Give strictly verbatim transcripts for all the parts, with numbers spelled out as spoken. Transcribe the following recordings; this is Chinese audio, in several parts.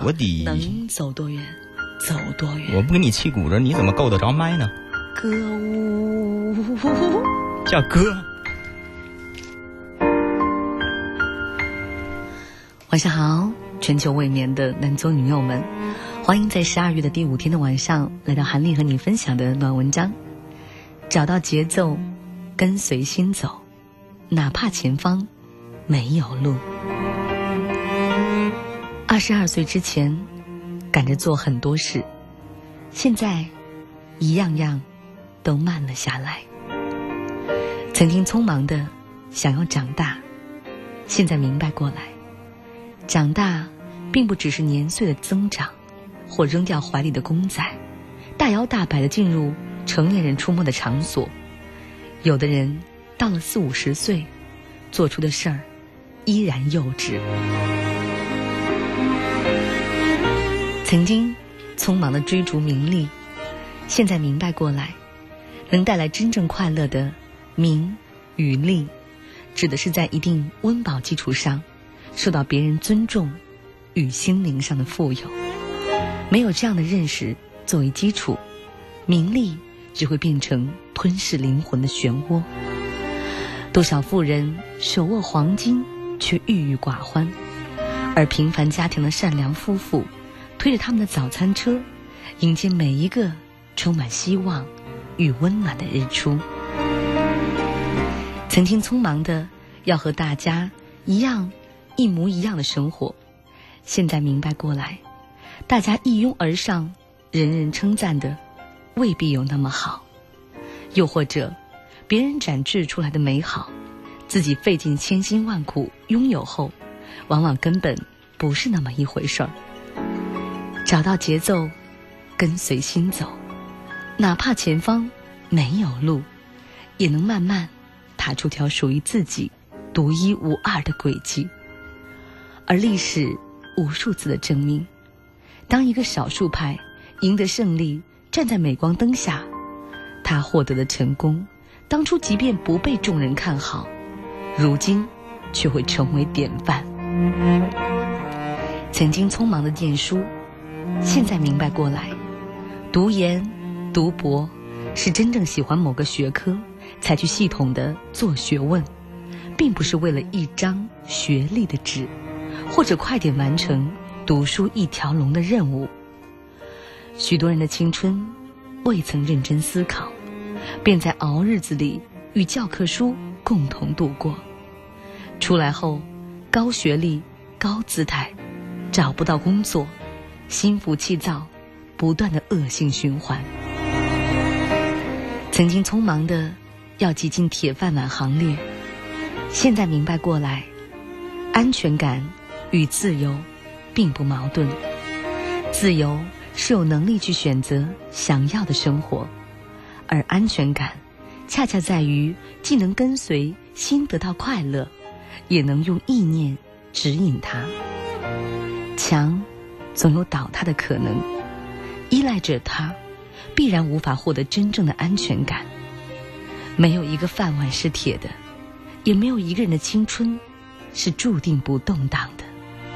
我得能走多远走多远。 我不给你气鼓着，你怎么够得着麦呢？ 歌舞叫歌。 晚上好，全球未眠的男左女右们，欢迎在十二月的第五天的晚上来到韩丽和你分享的暖文章。找到节奏，跟随心走，哪怕前方没有路。二十二岁之前赶着做很多事，现在一样样都慢了下来。曾经匆忙的想要长大，现在明白过来，长大并不只是年岁的增长，或扔掉怀里的公仔，大摇大摆地进入成年人出没的场所。有的人到了四五十岁，做出的事儿依然幼稚。曾经匆忙地追逐名利，现在明白过来，能带来真正快乐的名与利，指的是在一定温饱基础上受到别人尊重与心灵上的富有。没有这样的认识作为基础，名利只会变成吞噬灵魂的漩涡。多少富人手握黄金却郁郁寡欢，而平凡家庭的善良夫妇推着他们的早餐车，迎接每一个充满希望与温暖的日出。曾经匆忙的要和大家一样一模一样的生活，现在明白过来，大家一拥而上，人人称赞的未必有那么好。又或者别人展示出来的美好，自己费尽千辛万苦拥有后，往往根本不是那么一回事儿。找到节奏，跟随心走，哪怕前方没有路，也能慢慢踏出条属于自己独一无二的轨迹。而历史无数次的证明，当一个少数派赢得胜利，站在镁光灯下，他获得的成功，当初即便不被众人看好，如今却会成为典范。曾经匆忙的念书，现在明白过来，读研读博是真正喜欢某个学科才去系统的做学问，并不是为了一张学历的纸，或者快点完成读书一条龙的任务。许多人的青春未曾认真思考，便在熬日子里与教科书共同度过。出来后，高学历高姿态，找不到工作，心浮气躁，不断的恶性循环。曾经匆忙的要挤进铁饭碗行列，现在明白过来，安全感与自由并不矛盾。自由是有能力去选择想要的生活，而安全感恰恰在于既能跟随心得到快乐，也能用意念指引它。墙总有倒塌的可能，依赖着它，必然无法获得真正的安全感。没有一个饭碗是铁的，也没有一个人的青春是注定不动荡的。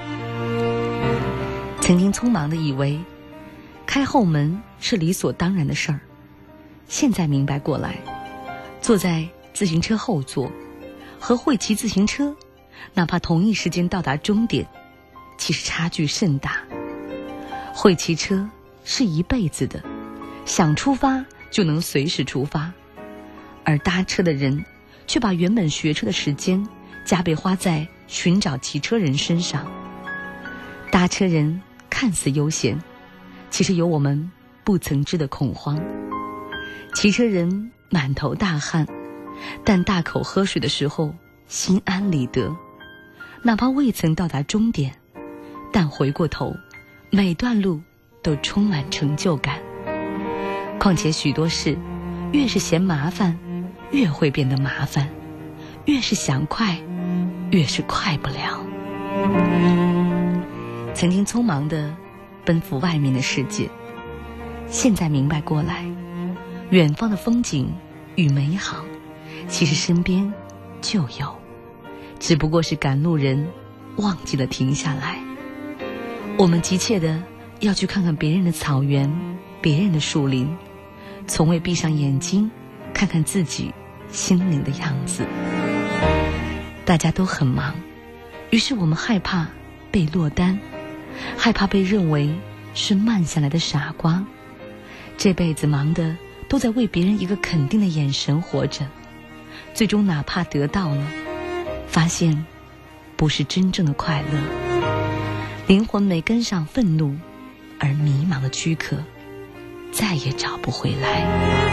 曾经匆忙地以为开后门是理所当然的事儿，现在明白过来，坐在自行车后座和会骑自行车，哪怕同一时间到达终点，其实差距甚大。会骑车是一辈子的，想出发就能随时出发，而搭车的人却把原本学车的时间加倍花在寻找骑车人身上。搭车人看似悠闲，其实有我们不曾知的恐慌。骑车人满头大汗，但大口喝水的时候心安理得。哪怕未曾到达终点，但回过头，每段路都充满成就感。况且许多事，越是嫌麻烦，越会变得麻烦；越是想快，越是快不了。曾经匆忙地奔赴外面的世界，现在明白过来，远方的风景与美好，其实身边就有，只不过是赶路人忘记了停下来。 我们急切的要去看看别人的草原，别人的树林，从未闭上眼睛看看自己心灵的样子。大家都很忙，于是我们害怕被落单，害怕被认为是慢下来的傻瓜，这辈子忙的都在为别人一个肯定的眼神活着，最终哪怕得到了，发现不是真正的快乐，灵魂没跟上愤怒而迷茫的躯壳再也找不回来。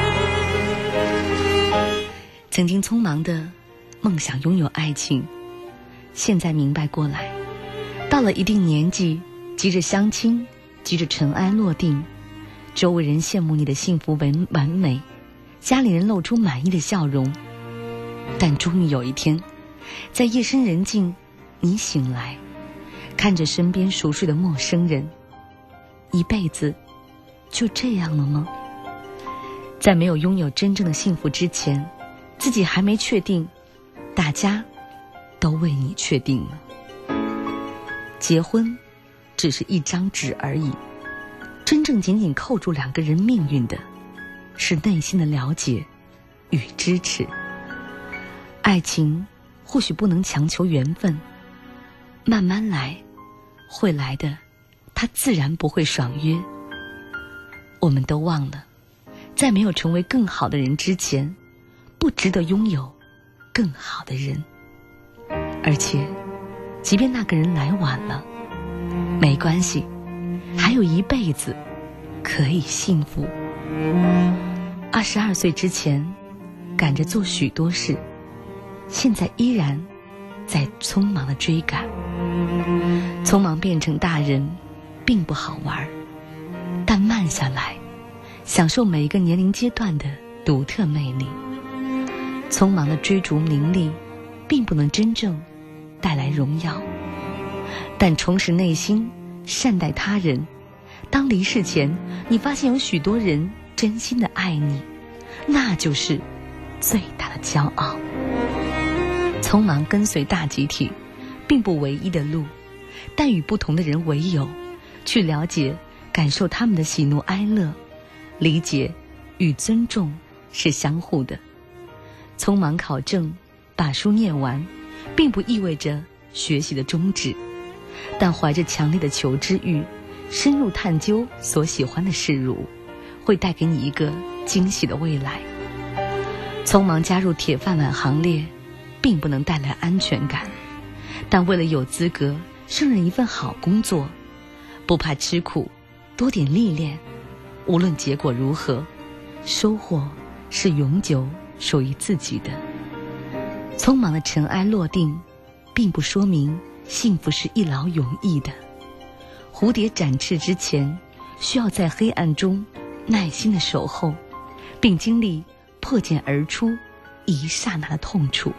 曾经匆忙的梦想拥有爱情，现在明白过来，到了一定年纪，急着相亲，急着尘埃落定，周围人羡慕你的幸福完完美，家里人露出满意的笑容，但终于有一天，在夜深人静，你醒来，看着身边熟睡的陌生人，一辈子就这样了吗？在没有拥有真正的幸福之前，自己还没确定，大家都为你确定了。结婚只是一张纸而已，真正紧紧扣住两个人命运的，是内心的了解与支持。爱情或许不能强求缘分，慢慢来，会来的，它自然不会爽约。我们都忘了，在没有成为更好的人之前，不值得拥有更好的人。而且即便那个人来晚了，没关系，还有一辈子可以幸福。二十二岁之前赶着做许多事，现在依然在匆忙的追赶。匆忙变成大人并不好玩，但慢下来，享受每一个年龄阶段的独特魅力。匆忙的追逐名利并不能真正带来荣耀，但重拾内心，善待他人，当离世前你发现有许多人真心的爱你，那就是最大的骄傲。匆忙跟随大集体并不唯一的路，但与不同的人为友，去了解感受他们的喜怒哀乐，理解与尊重是相互的。匆忙考证，把书念完，并不意味着学习的终止，但怀着强烈的求知欲，深入探究所喜欢的事物，会带给你一个惊喜的未来。匆忙加入铁饭碗行列，并不能带来安全感，但为了有资格胜任一份好工作，不怕吃苦，多点历练，无论结果如何，收获是永久属于自己的。匆忙的尘埃落定，并不说明幸福是一劳永逸的。蝴蝶展翅之前，需要在黑暗中耐心的守候，并经历破茧而出一刹那的痛楚。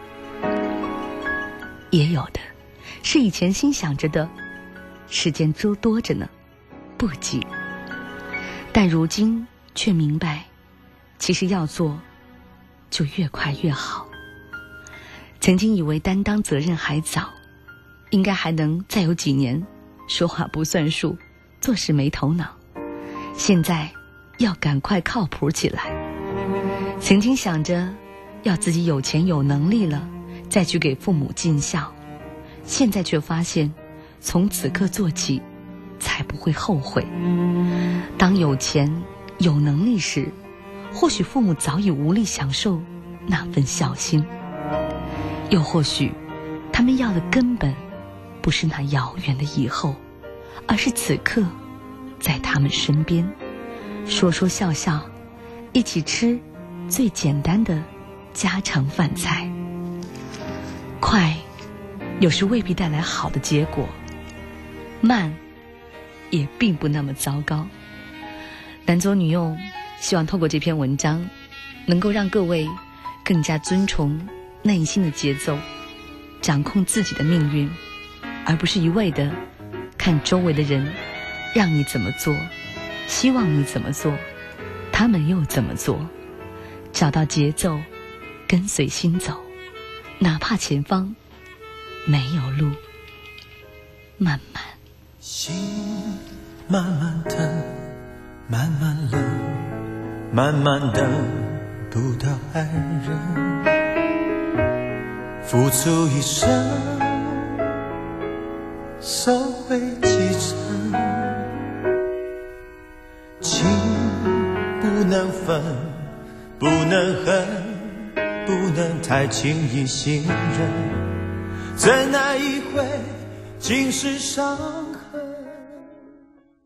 也有的是以前心想着的，时间多多着呢，不急。但如今却明白，其实要做就越快越好。曾经以为担当责任还早，应该还能再有几年说话不算数，做事没头脑，现在要赶快靠谱起来。曾经想着要自己有钱有能力了再去给父母尽孝，现在却发现从此刻做起才不会后悔。当有钱有能力时，或许父母早已无力享受那份孝心，又或许他们要的根本不是那遥远的以后，而是此刻在他们身边，说说笑笑，一起吃最简单的家常饭菜。快有时未必带来好的结果，慢也并不那么糟糕。男左女右希望透过这篇文章能够让各位更加尊崇内心的节奏，掌控自己的命运，而不是一味的看周围的人让你怎么做，希望你怎么做，他们又怎么做。找到节奏，跟随心走，哪怕前方没有路，慢慢心慢慢等，慢慢冷，慢慢等不到爱人，付出一生收回几成，情不能分，不能恨，不能太轻易信任，怎奈一回竟是伤